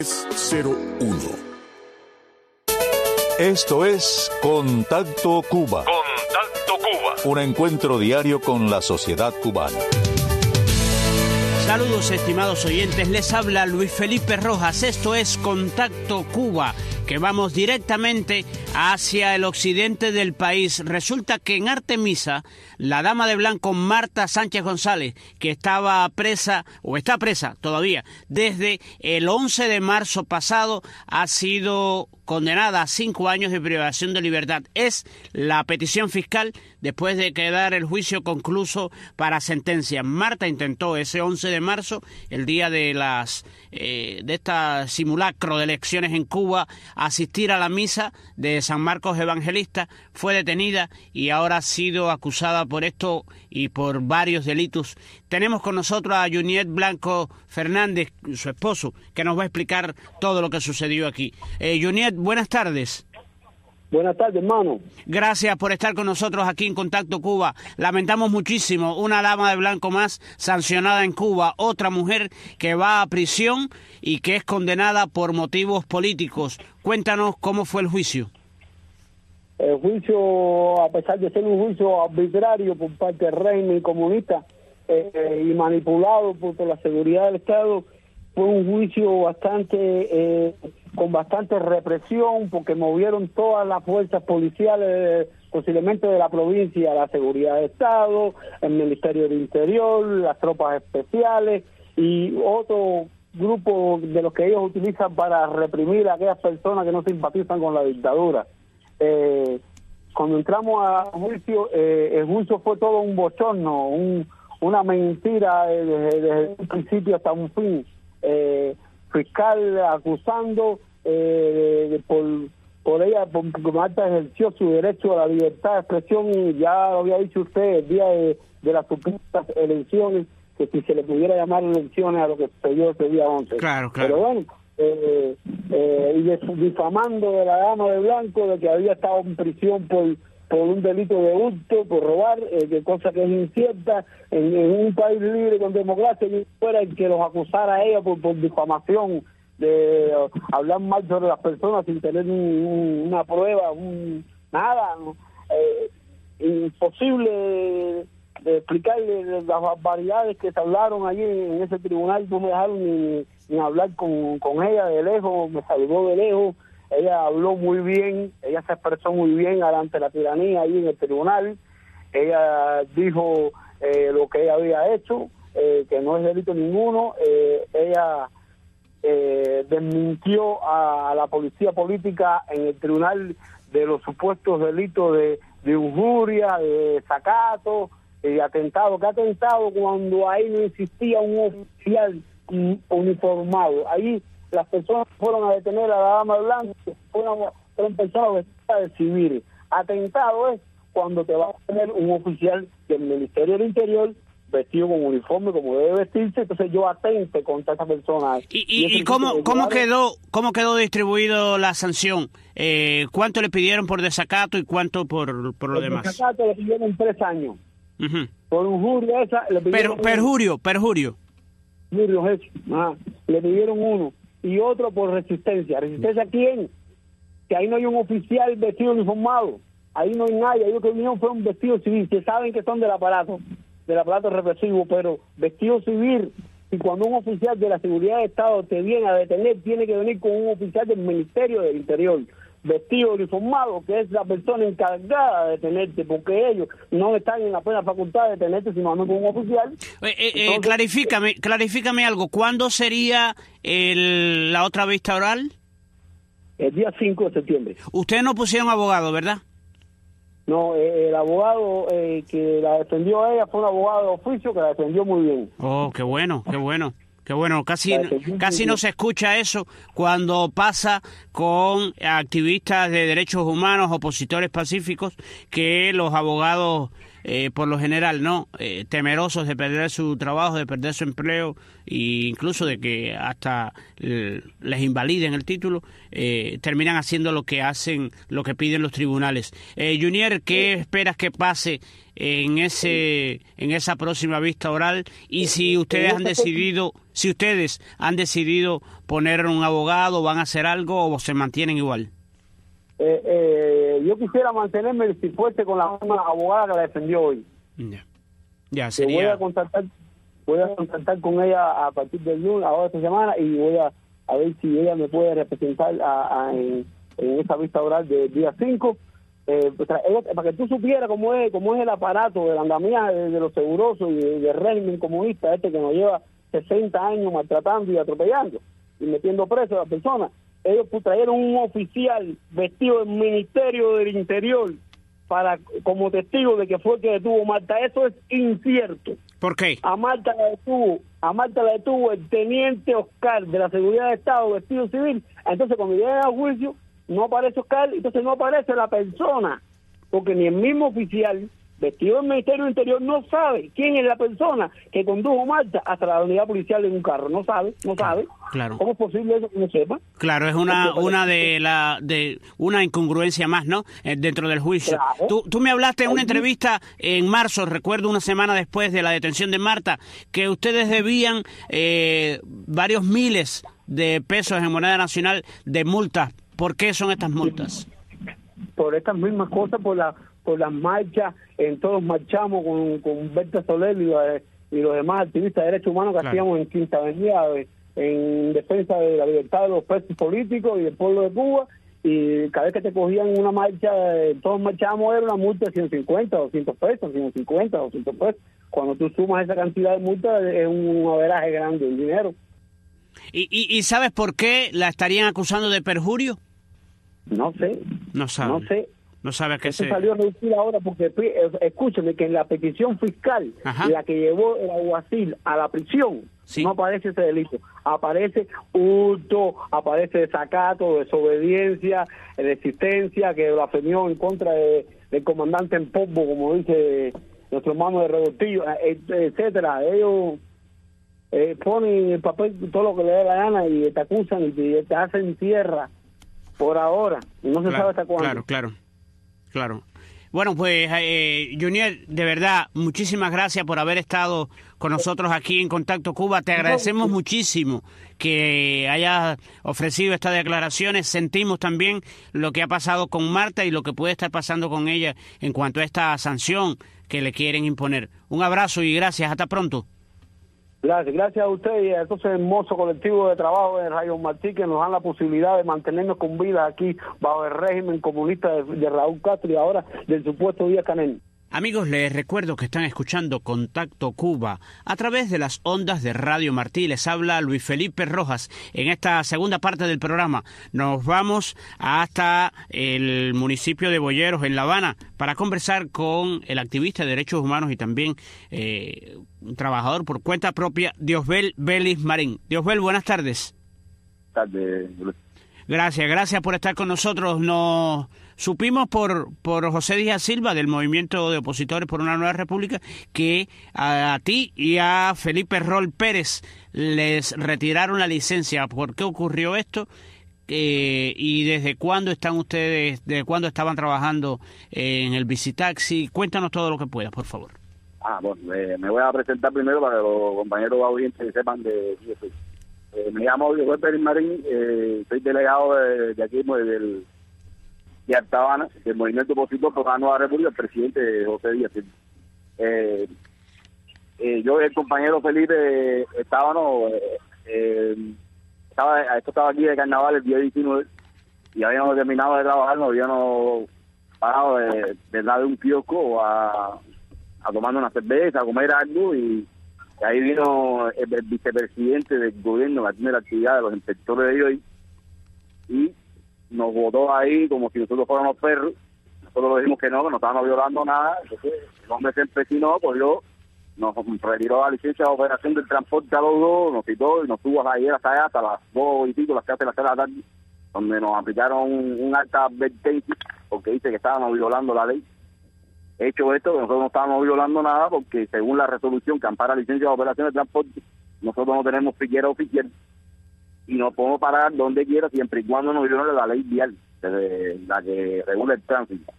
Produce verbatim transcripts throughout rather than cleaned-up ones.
cero uno. Esto es Contacto Cuba. Contacto Cuba. Un encuentro diario con la sociedad cubana. Saludos, estimados oyentes, les habla Luis Felipe Rojas. Esto es Contacto Cuba, que vamos directamente hacia el occidente del país. Resulta que en Artemisa, la dama de blanco Marta Sánchez González, que estaba presa, o está presa todavía, desde el once de marzo pasado, ha sido condenada a cinco años de privación de libertad. Es la petición fiscal después de quedar el juicio concluso para sentencia. Marta intentó ese once de marzo, el día de las eh, de esta simulacro de elecciones en Cuba, asistir a la misa de San Marcos Evangelista, fue detenida y ahora ha sido acusada por esto y por varios delitos. Tenemos con nosotros a Juniet Blanco Fernández, su esposo, que nos va a explicar todo lo que sucedió aquí. Eh, Juniet, buenas tardes. Buenas tardes, hermano. Gracias por estar con nosotros aquí en Contacto Cuba. Lamentamos muchísimo una dama de blanco más sancionada en Cuba, otra mujer que va a prisión y que es condenada por motivos políticos. Cuéntanos cómo fue el juicio. El juicio, a pesar de ser un juicio arbitrario por parte del régimen comunista eh, y manipulado por, por la seguridad del Estado, fue un juicio bastante eh, con bastante represión, porque movieron todas las fuerzas policiales, posiblemente de la provincia, la seguridad del Estado, el Ministerio del Interior, las tropas especiales y otro grupo de los que ellos utilizan para reprimir a aquellas personas que no simpatizan con la dictadura. Eh, cuando entramos a juicio, eh, el juicio fue todo un bochorno, un, una mentira desde, desde un principio hasta un fin. Eh, fiscal acusando eh, de, de, por, por ella, porque Marta ejerció su derecho a la libertad de expresión, y ya lo había dicho usted el día de, de las supuestas elecciones, que si se le pudiera llamar elecciones a lo que se dio ese día once. Claro, claro. Pero bueno, eh, eh, y difamando de la dama de blanco de que había estado en prisión por por un delito de hurto, por robar, eh, que cosa que es incierta en, en un país libre con democracia, y fuera el que los acusara a ella por, por difamación, de uh, hablar mal sobre las personas sin tener un, un, una prueba, un, nada, ¿no? eh, imposible de, de explicarle las barbaridades que se hablaron allí en ese tribunal. No me dejaron ni, ni hablar con, con ella de lejos, me saludó de lejos. Ella habló muy bien, ella se expresó muy bien ante la tiranía ahí en el tribunal. Ella dijo eh, lo que ella había hecho, eh, que no es delito ninguno. Eh, ella eh, desmintió a, a la policía política en el tribunal de los supuestos delitos de, de injuria, de desacato, de atentado. ¿Qué atentado cuando ahí no existía un oficial uniformado? Ahí las personas fueron a detener a la dama de blanco, fueron, fueron personas vestidas de civil. Atentado es cuando te va a tener un oficial del Ministerio del Interior vestido con uniforme como debe vestirse, entonces yo atente contra esa persona. ¿Y, y, y cómo, cómo, quedó, cómo quedó distribuido la sanción? Eh, ¿Cuánto le pidieron por desacato y cuánto por, por lo por demás? Por desacato le pidieron tres años. Uh-huh. Por injuria esa le pidieron... Per, perjurio, perjurio. Perjurio, eso. Ajá. Le pidieron uno. Y otro por resistencia. ¿Resistencia a quién? Que ahí no hay un oficial vestido uniformado. Ahí no hay nadie. Ellos que vinieron fueron vestidos civiles, que saben que son del aparato, del aparato represivo, pero vestido civil. Y cuando un oficial de la seguridad de Estado te viene a detener, tiene que venir con un oficial del Ministerio del Interior, vestido uniformado, que es la persona encargada de detenerte, porque ellos no están en la plena facultad de detenerte, sino con un oficial. Eh, eh, Entonces, clarifícame, clarifícame algo. ¿Cuándo sería el, la otra vista oral? El día cinco de septiembre. Ustedes no pusieron abogado, ¿verdad? No, eh, el abogado eh, que la defendió a ella fue un abogado de oficio que la defendió muy bien. Oh, qué bueno, qué bueno. Que bueno, casi casi no se escucha eso cuando pasa con activistas de derechos humanos, opositores pacíficos, que los abogados eh, por lo general, ¿no? Eh, temerosos de perder su trabajo, de perder su empleo e incluso de que hasta eh, les invaliden el título, eh, terminan haciendo lo que hacen, lo que piden los tribunales. Eh, Junior, ¿qué esperas que pase en ese en esa próxima vista oral? Y si ustedes han decidido, si ustedes han decidido poner un abogado, ¿van a hacer algo o se mantienen igual? Eh, eh, yo quisiera mantenerme si fuese con la misma abogada que la defendió hoy. Ya, ya sería. Voy a contactar, voy a contactar con ella a partir del lunes, ahora esta semana, y voy a, a ver si ella me puede representar a, a, en, en esa vista oral del día cinco. Eh, para que tú supieras cómo es cómo es el aparato del andamiaje de, de los segurosos y del de régimen comunista este que nos lleva sesenta años maltratando y atropellando y metiendo preso a las personas. Ellos pues, trajeron un oficial vestido del Ministerio del Interior para como testigo de que fue el que detuvo a Marta. Eso es incierto. ¿Por qué? A Marta la detuvo, a Marta la detuvo el teniente Oscar de la Seguridad de Estado vestido civil. Entonces cuando llega al juicio no aparece Oscar, entonces no aparece la persona, porque ni el mismo oficial vestido del Ministerio del Interior no sabe quién es la persona que condujo a Marta hasta la unidad policial en un carro. No sabe, no sabe. Claro. ¿Cómo es posible eso que no sepa? Claro, es una una de la de una incongruencia más, ¿no? Eh, dentro del juicio. Claro. Tú, tú me hablaste en una entrevista en marzo, recuerdo una semana después de la detención de Marta, que ustedes debían eh, varios miles de pesos en moneda nacional de multas. ¿Por qué son estas multas? Por estas mismas cosas, por la por las marchas, en todos marchamos con, con Berta Soler y, la, y los demás activistas de derechos humanos que claro. hacíamos en Quinta Avenida, en defensa de la libertad de los presos políticos y del pueblo de Cuba, y cada vez que te cogían una marcha, todos marchábamos, era una multa de ciento cincuenta, doscientos pesos, ciento cincuenta, doscientos pesos. Cuando tú sumas esa cantidad de multas, es un averaje grande el dinero. ¿Y, y, ¿Y sabes por qué la estarían acusando de perjurio? No sé. No sabe. No sé. No sabe a qué se... se... salió a reducir ahora porque, escúcheme, que en la petición fiscal, Ajá. la que llevó el alguacil a la prisión, sí. no aparece ese delito. Aparece hurto, aparece desacato, desobediencia, resistencia, que blasfemió en contra de, del comandante en Pombo, como dice nuestro hermano de Revoltillo, etcétera. Ellos eh, ponen en el papel todo lo que le dé la gana y te acusan y te, te hacen tierra por ahora. Y no se claro, sabe hasta cuándo. Claro, claro. Claro. Bueno, pues, eh, Junior, de verdad, muchísimas gracias por haber estado con nosotros aquí en Contacto Cuba. Te agradecemos muchísimo que hayas ofrecido estas declaraciones. Sentimos también lo que ha pasado con Marta y lo que puede estar pasando con ella en cuanto a esta sanción que le quieren imponer. Un abrazo y gracias. Hasta pronto. Gracias, gracias a usted y a estos hermosos colectivos de trabajo de Radio Martí que nos dan la posibilidad de mantenernos con vida aquí bajo el régimen comunista de, de Raúl Castro y ahora del supuesto Díaz-Canel. Amigos, les recuerdo que están escuchando Contacto Cuba a través de las ondas de Radio Martí. Les habla Luis Felipe Rojas. En esta segunda parte del programa nos vamos hasta el municipio de Boyeros, en La Habana, para conversar con el activista de derechos humanos y también eh, un trabajador por cuenta propia, Diosbel Vélez Marín. Diosbel, buenas tardes. Buenas tardes. Gracias, gracias por estar con nosotros. Nos supimos por por José Díaz Silva del Movimiento de Opositores por una Nueva República que a, a ti y a Felipe Rol Pérez les retiraron la licencia. ¿Por qué ocurrió esto? Eh, ¿Y desde cuándo están ustedes, desde cuándo estaban trabajando en el Visitaxi? Cuéntanos todo lo que puedas, por favor. Ah, bueno, eh, me voy a presentar primero para que los compañeros audientes sepan de quién soy. Eh, me llamo Diosbel Vélez Marín, eh, soy delegado de, de aquí, pues, del, de Alta Habana, del Movimiento Opositor por la Nueva República, el presidente José Díaz. Eh, eh, yo y el compañero Felipe estábamos, eh, eh, estaba, esto estaba aquí de carnaval el día diecinueve y habíamos terminado de trabajar, nos habíamos parado de, de dar de un kiosco a, a tomar una cerveza, a comer algo y ahí vino el, el vicepresidente del gobierno que tiene la actividad de los inspectores de hoy y nos votó ahí como si nosotros fuéramos perros. Nosotros le dijimos que no, que no estábamos violando nada. Entonces el hombre se empecinó, pues yo nos retiró la licencia de operación del transporte a los dos, nos quitó y nos tuvo ahí hasta allá, hasta las dos y pico, las casi las tres de la tarde, donde nos aplicaron un, un alta advertencia porque dice que estábamos violando la ley. hecho esto, nosotros no estábamos violando nada porque según la resolución que ampara licencia de operación de transporte, nosotros no tenemos piquera oficial y no podemos parar donde quiera siempre y cuando no viole la ley vial, de la que regula el tránsito.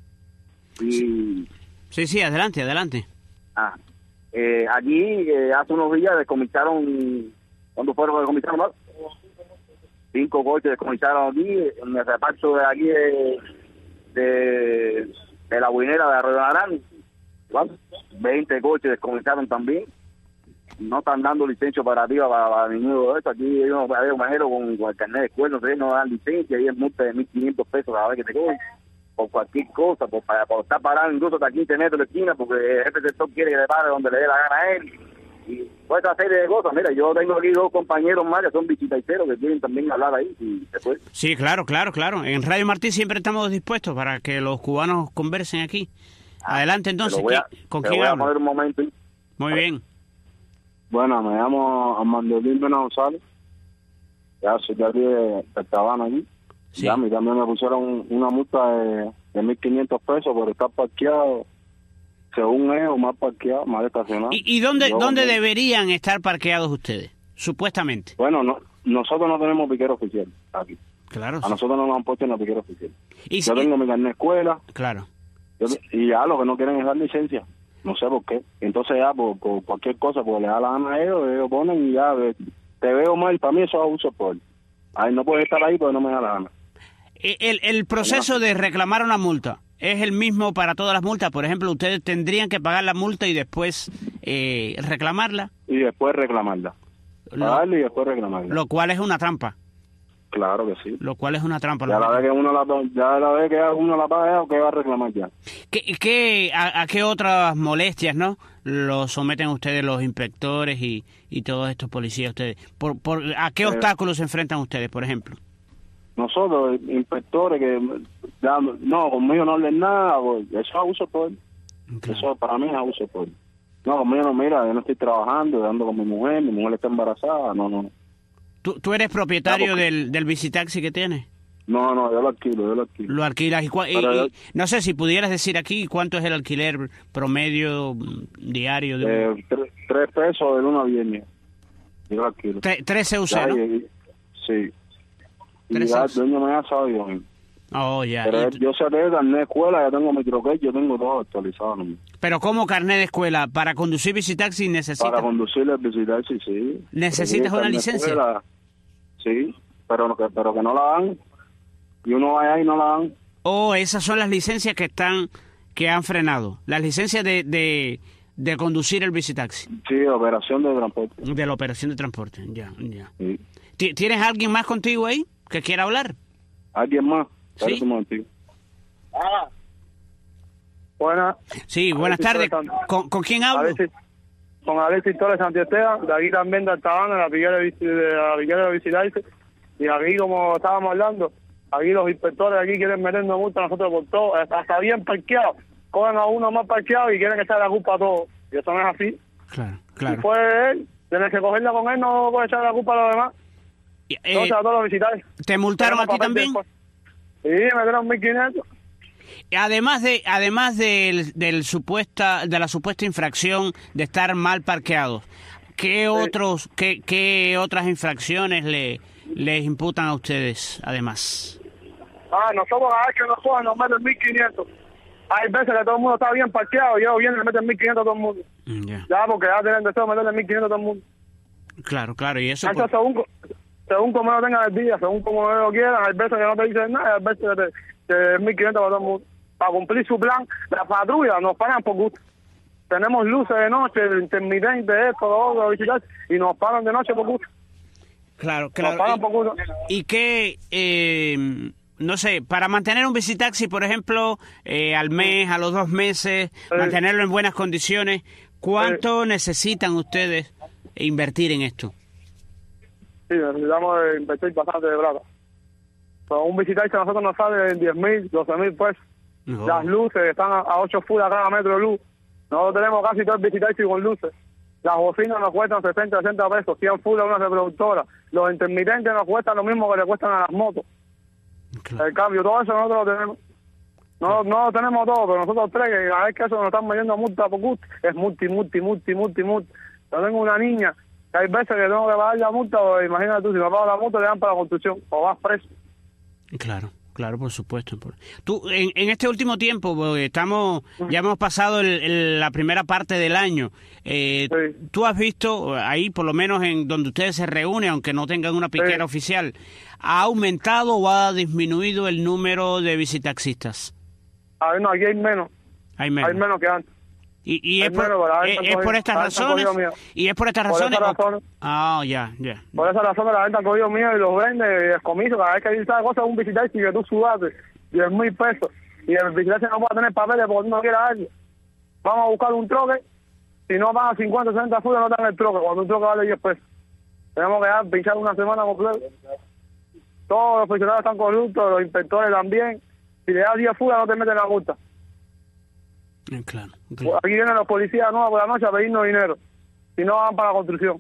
Y sí, sí, adelante, adelante. Ah, eh, aquí eh, hace unos días descomisaron, ¿cuándo fueron descomisaron más? Cinco coches descomisaron aquí, en el reparto de aquí de, de, de la Guinera de Arroyo Narán, veinte coches descomisaron también. No están dando licencia operativa para, para ninguno de esto. Aquí hay un manejero con, con el carnet de escuela, no sé, no dan licencia y es multa de mil quinientos pesos cada vez que te cogen por cualquier cosa, por, para, por estar parado incluso hasta quince metros de la esquina, porque el jefe del sector quiere que le pare donde le dé la gana a él. Y toda esa serie de cosas. Mira, yo tengo aquí dos compañeros más que son visitaiceros que quieren también hablar ahí, si se puede. Sí, claro, claro, claro. En Radio Martí siempre estamos dispuestos para que los cubanos conversen aquí. Adelante, entonces, a, ¿con quién hablo? Voy a poner un momento. Muy bien. Bueno, me llamo Armando Luis Mena González. Ya soy de aquí de, de Tabana aquí. Sí. Ya a mí también me pusieron una multa de, de mil quinientos pesos por estar parqueado, según ellos, más parqueado, más estacionado. ¿Y, y dónde, Yo, dónde no, deberían estar parqueados ustedes, supuestamente? Bueno, no, nosotros no tenemos piquero oficial aquí. Claro. A Sí. nosotros no nos han puesto una piquero oficial. Y Yo si- tengo mi carnet de escuela. Claro. Yo, y ya lo que no quieren es dar licencia. No sé por qué. Entonces ya por, por cualquier cosa, porque le da la gana a ellos, ellos ponen y ya ve, te veo mal. Para mí eso es abuso por. Ay, no puedes estar ahí porque no me da la gana. El, el proceso de reclamar una multa es el mismo para todas las multas. Por ejemplo, ustedes tendrían que pagar la multa y después eh, reclamarla. Y después reclamarla. Lo, Pagarla y después reclamarla. lo cual es una trampa. Claro que sí. Lo cual es una trampa. Ya la vez que uno la, ya la vez que uno la paga, ¿o qué va a reclamar ya? ¿Qué, qué, a, ¿A qué otras molestias, no, lo someten ustedes los inspectores y, y todos estos policías ustedes? ¿Por, por, ¿A qué Eh, obstáculos se enfrentan ustedes, por ejemplo? Nosotros, inspectores, que ya, no, conmigo no hablen nada, pues, eso es abuso por. Claro. Eso para mí es abuso por. No, conmigo no, mira, yo no estoy trabajando, yo ando con mi mujer, mi mujer está embarazada, no, no, no. ¿Tú, tú eres propietario Ya, porque- del, del visitaxi que tienes? No, no, yo lo alquilo, yo lo alquilo. ¿Lo alquilas? Y, cua- y- Pero yo- y no sé si pudieras decir aquí cuánto es el alquiler promedio mm, diario de un- Eh, tre- tres pesos de lunes a viernes. Yo lo alquilo. Tre- tres C U C, Ya, ¿no? y- sí. Y Tres ya el euros. dueño me ha sabido. Oh, ya. Pero Y tú- yo saqué el carnet de escuela, ya tengo mi troquet, yo tengo todo actualizado. ¿no? Pero ¿cómo carnet de escuela? Para conducir visitaxi necesitas... Para conducir el visitar, sí, sí. ¿Necesitas Sí, una carnet de licencia? escuela, sí, pero, no- que, pero que no la dan. Y uno va allá y no la dan. Oh, esas son las licencias que están, que han frenado. Las licencias de, de, de conducir el visitaxi. Sí, operación de transporte. De la operación de transporte, ya, ya. Sí. ¿Ti- ¿Tienes alguien más contigo ahí que quiera hablar? ¿Alguien más? Sí. Espérate un momentito. Ah, Buenas, Sí, buenas Alexis tardes. Torres. ¿Con, con quién hablo? Alexis, con Alexis Torres Santiesteban, de aquí también de Altabana, de la Piguera de, Vici- de la Piguera de Visitarse. Y aquí, como estábamos hablando, aquí los inspectores aquí quieren meternos multa a nosotros por todo, hasta bien parqueado. Cogen a uno más parqueado y quieren echar la culpa a todos. Y eso no es así. Claro, Si claro. fue él, tienes que cogerla con él, no puedes echar la culpa a los demás. Y, eh, Entonces a todos los visitantes. ¿Te multaron a ti también? Sí, me dieron mil quinientos. Además de además del, del supuesta de la supuesta infracción de estar mal parqueados, ¿qué otros qué, qué otras infracciones le les imputan a ustedes además? Ah, nosotros a ver que nos cojan nos meten mil quinientos. Hay veces que todo el mundo está bien parqueado y ellos vienen y le meten mil quinientos a todo el mundo. Mm, ya. Ya, porque ya tienen deseo de meterle mil quinientos a todo el mundo. Claro, claro, y eso Eso por- según, co- según como lo tengan el día, según como ellos quieran. Hay veces que no te dicen nada, hay veces que te que mil quinientos para todo el mundo. Para cumplir su plan, la patrulla nos paran por gusto. Tenemos luces de noche, intermitentes, esto, lo otro, visitar, y nos paran de noche por gusto. claro, Nos claro. paran por gusto. Y, y que eh, no sé, para mantener un visitaxi, por ejemplo, eh, al mes, a los dos meses, mantenerlo en buenas condiciones, ¿cuánto necesitan ustedes invertir en esto? Sí, necesitamos eh, invertir bastante de plata. Con un visitante a nosotros nos sale en diez mil, doce mil pesos. No. Las luces están a, a ocho full a cada metro de luz. Nosotros tenemos casi todo el visitante con luces. Las bocinas nos cuestan sesenta, sesenta pesos, cien full a una reproductora. Los intermitentes nos cuestan lo mismo que le cuestan a las motos. Claro. El cambio, todo eso nosotros lo tenemos. No, no tenemos todo, pero nosotros tres, que cada vez que eso nos están metiendo multa por gusto, es multi, multi, multi, multi, multi. Yo tengo una niña, que hay veces que tengo que pagar la multa, o imagínate tú, si no pago la multa, le dan para la construcción, o vas preso. Claro, claro, por supuesto. Tú, en, en este último tiempo, estamos, ya hemos pasado el, el, la primera parte del año. Eh, sí. ¿Tú has visto ahí, por lo menos en donde ustedes se reúnen, aunque no tengan una piquera sí. oficial, ha aumentado o ha disminuido el número de visitaxistas? A ver, no, aquí hay menos. Hay menos. Hay menos que antes. Y, y es, por, menos, es, es por estas razones. Y es por estas por razones. razones. Ah, oh, ya, ya. Yeah. Por esa razón la gente ha cogido mío y los vende y descomiso. Cada vez que dice cosas un visitante y que tú sudaste diez mil pesos y el visitante no puede tener papeles porque tú no quieres a alguien. Vamos a buscar un troque. Si no van a cincuenta, sesenta fugas, no te dan el troque. Cuando un troque vale diez pesos. Tenemos que dar pinchar una semana completa. Todos los funcionarios están corruptos, los inspectores también. Si le das diez fugas, no te meten la multa. Claro, claro. Aquí vienen los policías nuevos por la noche a pedirnos dinero. Si no, van para la construcción.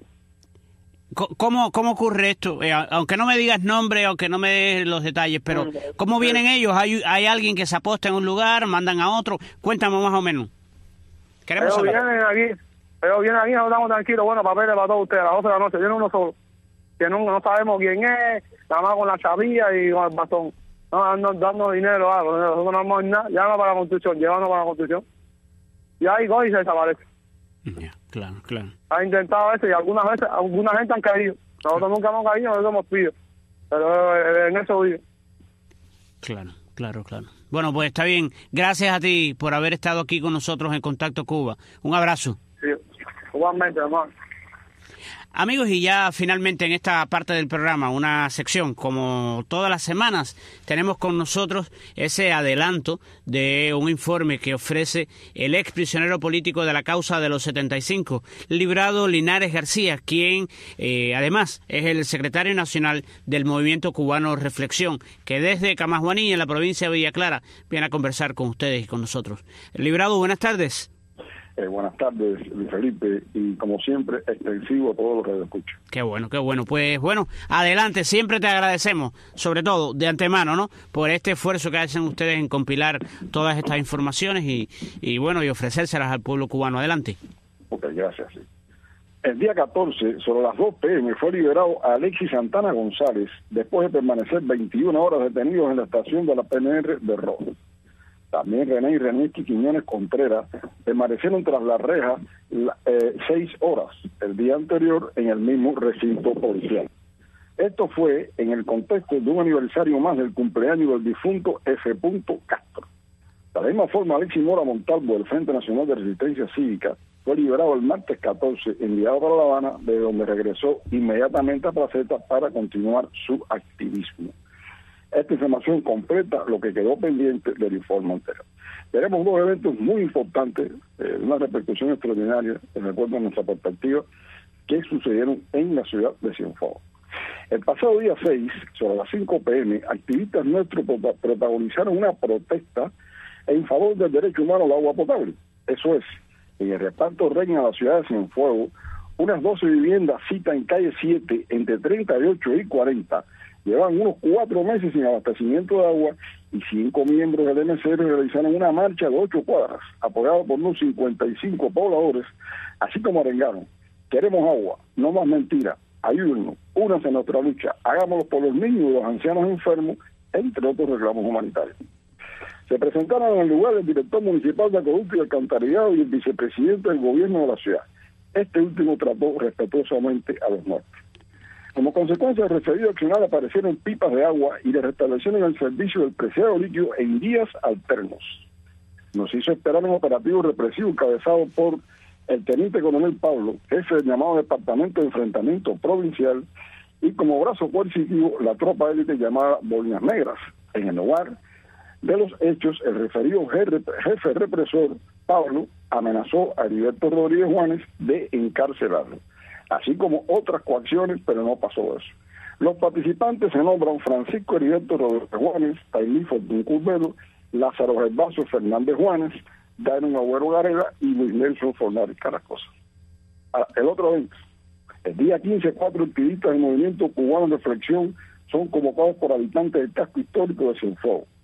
¿Cómo, cómo ocurre esto? Eh, aunque no me digas nombre, aunque no me des los detalles, pero ¿cómo vienen ellos? ¿Hay, hay alguien que se aposta en un lugar, mandan a otro? Cuéntame más o menos. Queremos ellos saber. vienen aquí, ellos vienen aquí, nos estamos tranquilos. Bueno, papeles para todos ustedes, a las doce de la noche. Viene uno solo, que no, no sabemos quién es, nada más con la chavilla y con el bastón. No, dando, dando dinero, algo. Nosotros no hacemos nada, llama para la construcción, llevando para la construcción. Y ahí coge y se desaparece. Yeah, claro, claro. Ha intentado eso y algunas veces, alguna gente han caído. Nosotros nunca hemos caído, nosotros hemos pido. Pero en eso vive. Claro, claro, claro. Bueno, pues está bien. Gracias a ti por haber estado aquí con nosotros en Contacto Cuba. Un abrazo. Sí, igualmente, hermano. Amigos, y ya finalmente en esta parte del programa, una sección, como todas las semanas, tenemos con nosotros ese adelanto de un informe que ofrece el ex prisionero político de la causa de los setenta y cinco, Librado Linares García, quien eh, además es el secretario nacional del Movimiento Cubano Reflexión, que desde Camajuaní, en la provincia de Villa Clara, viene a conversar con ustedes y con nosotros. Librado, buenas tardes. Eh, buenas tardes, Luis Felipe, y como siempre, extensivo a todos los que lo escuchan. Qué bueno, qué bueno. Pues bueno, adelante, siempre te agradecemos, sobre todo de antemano, ¿no?, por este esfuerzo que hacen ustedes en compilar todas estas informaciones y, y bueno, y ofrecérselas al pueblo cubano. Adelante. Ok, gracias. Sí. El día catorce, sobre las dos pe eme, fue liberado Alexis Santana González, después de permanecer veintiuna horas detenidos en la estación de la pe ene erre de Rojo. También René y René Quiñones Contreras permanecieron tras las rejas eh, seis horas el día anterior en el mismo recinto policial. Esto fue en el contexto de un aniversario más del cumpleaños del difunto F. Castro. De la misma forma, Alexis Mora Montalvo, del Frente Nacional de Resistencia Cívica, fue liberado el martes catorce, enviado para La Habana, de donde regresó inmediatamente a Placeta para continuar su activismo. Esta información completa lo que quedó pendiente del informe anterior. Tenemos dos eventos muy importantes, eh, una repercusión extraordinaria, de acuerdo a nuestra perspectiva, que sucedieron en la ciudad de Cienfuegos. El pasado día seis, sobre las cinco pe eme, activistas nuestros protagonizaron una protesta en favor del derecho humano al agua potable. Eso es, en el reparto Reina de la ciudad de Cienfuegos, unas doce viviendas citas en calle siete, entre treinta y ocho y cuarenta, llevan unos cuatro meses sin abastecimiento de agua y cinco miembros del eme ese erre realizaron una marcha de ocho cuadras, apoyado por unos cincuenta y cinco pobladores, así como arengaron: queremos agua, no más mentiras, ayúdennos, únanse a nuestra lucha, hagámoslo por los niños y los ancianos enfermos, entre otros reclamos humanitarios. Se presentaron en el lugar el director municipal de Acueducto y Alcantarillado y el vicepresidente del gobierno de la ciudad. Este último trató respetuosamente a los muertos. Como consecuencia del referido accionar aparecieron pipas de agua y le restablecieron el servicio del preciado líquido en días alternos. Nos hizo esperar un operativo represivo encabezado por el teniente coronel Pablo, jefe del llamado Departamento de Enfrentamiento Provincial, y como brazo coercitivo la tropa élite llamada Bolinas Negras. En el lugar de los hechos, el referido jefe represor, Pablo, amenazó a Heriberto Rodríguez Juanes de encarcelarlo, así como otras coacciones, pero no pasó eso. Los participantes se nombran Francisco Heriberto Rodríguez Juanes, Tailí Fortún Curbelo, Lázaro Gervaso Fernández Juanes, Dairon Agüero Garela y Luis Nelson Fornares Caracosa. Ahora, el otro evento, el día quince, cuatro activistas del Movimiento Cubano de Reflexión son convocados por habitantes del casco histórico de Cienfuegos.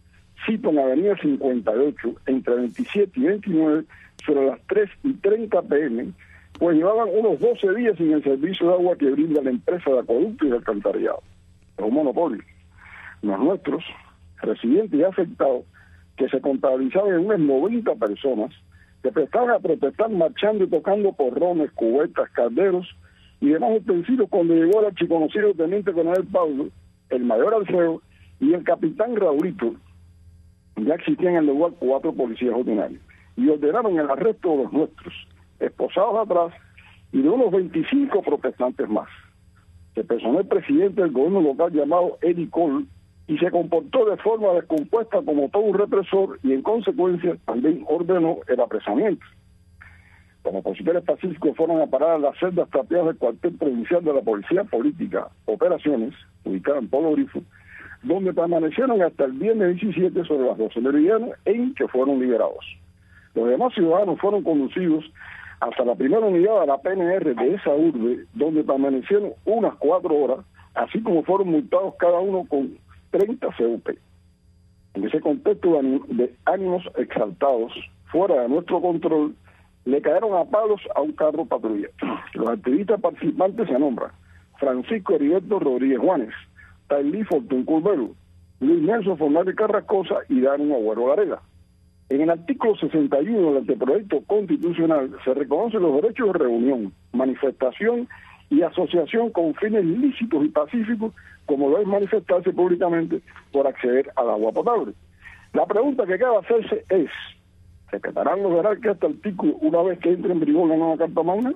cito en Avenida cincuenta y ocho, entre veintisiete y veintinueve, sobre las tres y treinta pm, pues llevaban unos doce días sin el servicio de agua que brinda la empresa de acueducto y de alcantarillado. Es un monopolio. Los nuestros, residentes y afectados, que se contabilizaban en unas noventa personas, que prestaban a protestar marchando y tocando porrones, cubetas, calderos y demás utensilios cuando llegó el archiconocido teniente coronel Pablo, el mayor Alfredo y el capitán Raulito. Ya existían en el lugar cuatro policías ordinarios y ordenaron el arresto de los nuestros, esposados atrás, y de unos veinticinco protestantes más. Se personó el presidente del gobierno local llamado Eddie Cole y se comportó de forma descompuesta como todo un represor y en consecuencia también ordenó el apresamiento. Los opositores pacíficos fueron a parar a las celdas tapiadas del cuartel provincial de la Policía Política Operaciones, ubicada en Polo Grifo, donde permanecieron hasta el viernes diecisiete sobre las doce meridianas en que fueron liberados. Los demás ciudadanos fueron conducidos hasta la primera unidad de la P N R de esa urbe, donde permanecieron unas cuatro horas, así como fueron multados cada uno con treinta C U P. En ese contexto de ánimos exaltados, fuera de nuestro control, le cayeron a palos a un carro patrulla. Los activistas participantes se nombran Francisco Heriberto Rodríguez Juanes, Tailí Fortún Curbelo, Luis Nelson Fornales Carrascosa y Daniel Agüero Varela. En el artículo sesenta y uno del anteproyecto constitucional se reconocen los derechos de reunión, manifestación y asociación con fines lícitos y pacíficos, como lo es manifestarse públicamente por acceder al agua potable. La pregunta que cabe hacerse es, ¿respetarán los jerarcas este artículo una vez que entre en vigor la nueva Carta Magna?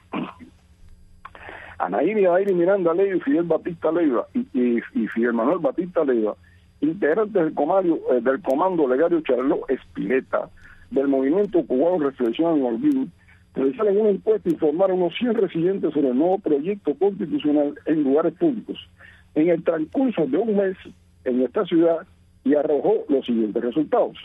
Anaíri Adairi Miranda Leiva y Fidel Batista Leiva y, y, y Fidel Manuel Batista Leiva, integrantes del comando, eh, del comando legario Charlot Espileta, del movimiento cubano Reflexión en Holguín, realizaron una encuesta e informaron a unos cien residentes sobre el nuevo proyecto constitucional en lugares públicos en el transcurso de un mes en esta ciudad, y arrojó los siguientes resultados.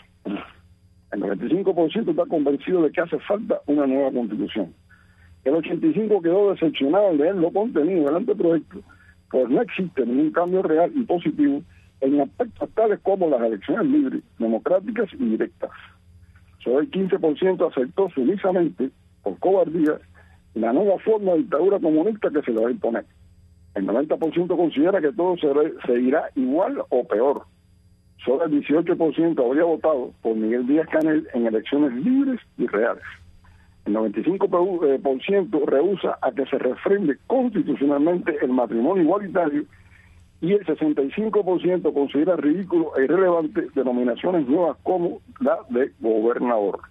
El noventa y cinco por ciento está convencido de que hace falta una nueva constitución. El ochenta y cinco por ciento quedó decepcionado al leer lo contenido del anteproyecto, pues no existe ningún cambio real y positivo en aspectos tales como las elecciones libres, democráticas y directas. Solo el quince por ciento aceptó sumisamente, por cobardía, la nueva forma de dictadura comunista que se le va a imponer. El noventa por ciento considera que todo seguirá igual o peor. Solo el dieciocho por ciento habría votado por Miguel Díaz-Canel en elecciones libres y reales. El noventa y cinco por ciento rehúsa a que se refrende constitucionalmente el matrimonio igualitario y el sesenta y cinco por ciento considera ridículo e irrelevante denominaciones nuevas como la de gobernador.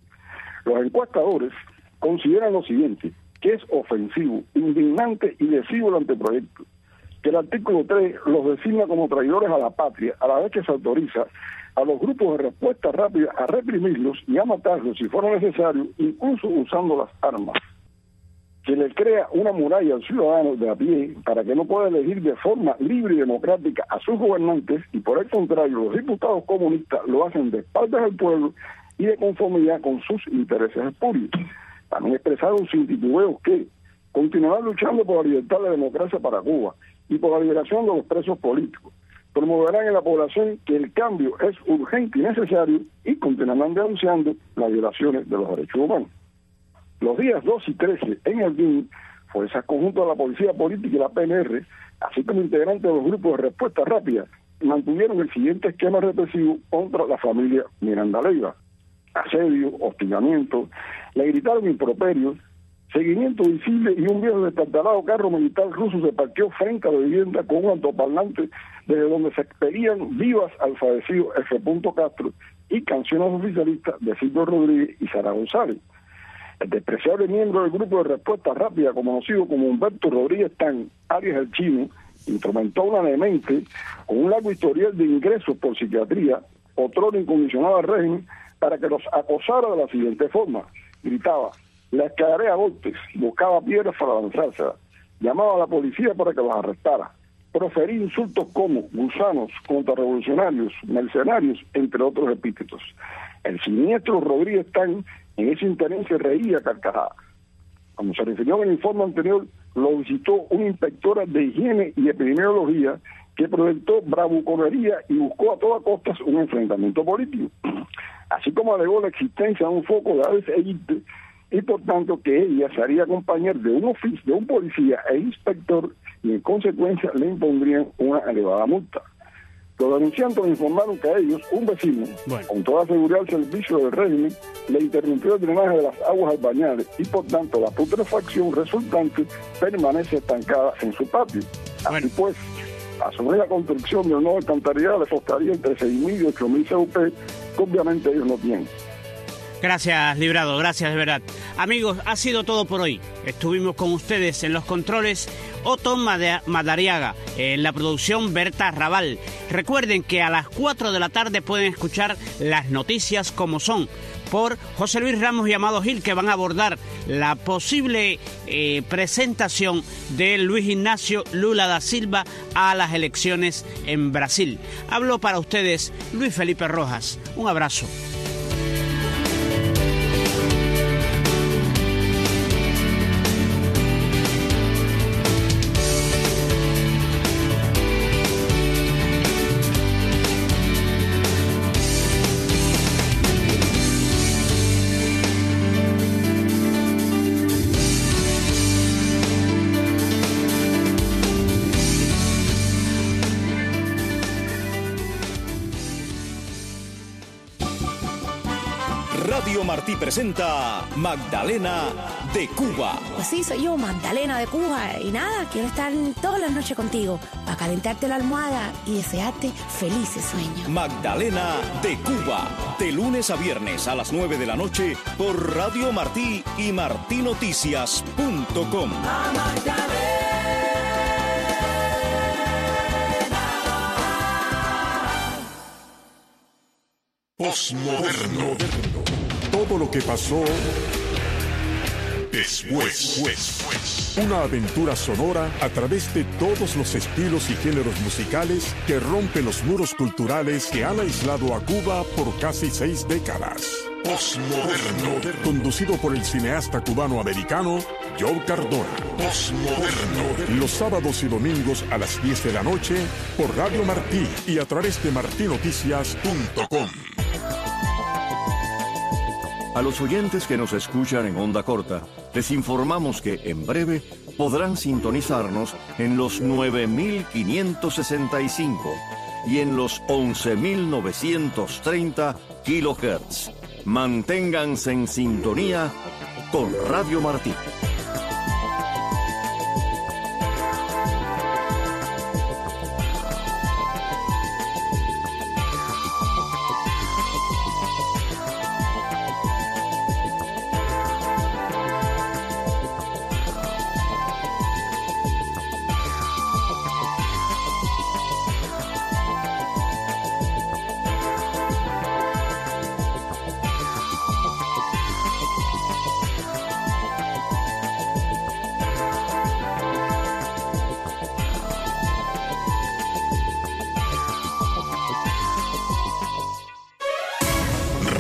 Los encuestadores consideran lo siguiente, que es ofensivo, indignante y lesivo el anteproyecto, que el artículo tres los designa como traidores a la patria, a la vez que se autoriza a los grupos de respuesta rápida a reprimirlos y a matarlos si fuera necesario, incluso usando las armas. Que le crea una muralla al ciudadano de a pie para que no pueda elegir de forma libre y democrática a sus gobernantes, y por el contrario los diputados comunistas lo hacen de espaldas al pueblo y de conformidad con sus intereses espurios. También expresaron sin titubeos que continuarán luchando por la libertad y la democracia para Cuba y por la liberación de los presos políticos. Promoverán en la población que el cambio es urgente y necesario y continuarán denunciando las violaciones de los derechos humanos. Los días dos y trece en el D I N, fuerzas conjuntas de la Policía Política y la P N R, así como integrantes de los grupos de respuesta rápida, mantuvieron el siguiente esquema represivo contra la familia Miranda Leiva: asedio, hostigamiento, le gritaron improperios, seguimiento visible, y un viejo destartalado carro militar ruso se parqueó frente a la vivienda con un altoparlante desde donde se expedían vivas al fallecido F. Castro y canciones oficialistas de Silvio Rodríguez y Sara González. El despreciable miembro del grupo de respuesta rápida, conocido como Humberto Rodríguez Tan, alias el Chino, instrumentó una demente con un largo historial de ingresos por psiquiatría, otro incondicionado al régimen, para que los acosara de la siguiente forma. Gritaba: les caeré a golpes, buscaba piedras para lanzárselas, llamaba a la policía para que los arrestara, profería insultos como gusanos, contrarrevolucionarios, mercenarios, entre otros epítetos. El siniestro Rodríguez Tan en ese interés se reía carcajada. Como se refirió en el informe anterior, lo visitó una inspectora de higiene y epidemiología que proyectó bravuconería y buscó a toda costa un enfrentamiento político, así como alegó la existencia de un foco de Aves Aegypti y por tanto que ella se haría acompañar de un oficio, de un policía e inspector y en consecuencia le impondrían una elevada multa. Los denunciantes informaron que a ellos, un vecino, bueno. con toda seguridad al servicio del régimen, le interrumpió el drenaje de las aguas albañales y por tanto la putrefacción resultante permanece estancada en su patio. Bueno. Así pues, asumir la construcción de un nuevo alcantarillado le costaría entre seis mil y ocho mil C U P, que obviamente ellos no tienen. Gracias, Librado, gracias de verdad. Amigos, ha sido todo por hoy. Estuvimos con ustedes en los controles Otto Madariaga, en la producción Berta Raval. Recuerden que a las cuatro de la tarde pueden escuchar las noticias como son por José Luis Ramos y Amado Gil, que van a abordar la posible eh, presentación de Luis Ignacio Lula da Silva a las elecciones en Brasil. Hablo para ustedes Luis Felipe Rojas. Un abrazo. Radio Martí presenta Magdalena de Cuba. Pues sí, soy yo, Magdalena de Cuba. Y nada, quiero estar todas las noches contigo para calentarte la almohada y desearte felices sueños. Magdalena de Cuba, de lunes a viernes a las nueve de la noche por Radio Martí y martinoticias punto com. Postmoderno. Todo lo que pasó después. Una aventura sonora a través de todos los estilos y géneros musicales que rompen los muros culturales que han aislado a Cuba por casi seis décadas. Postmoderno. Conducido por el cineasta cubano-americano Joe Cardona. Postmoderno. Los sábados y domingos a las diez de la noche por Radio Martí y a través de martinoticias punto com. A los oyentes que nos escuchan en onda corta, les informamos que en breve podrán sintonizarnos en los nueve mil quinientos sesenta y cinco y en los once mil novecientos treinta kilohertz. Manténganse en sintonía con Radio Martí.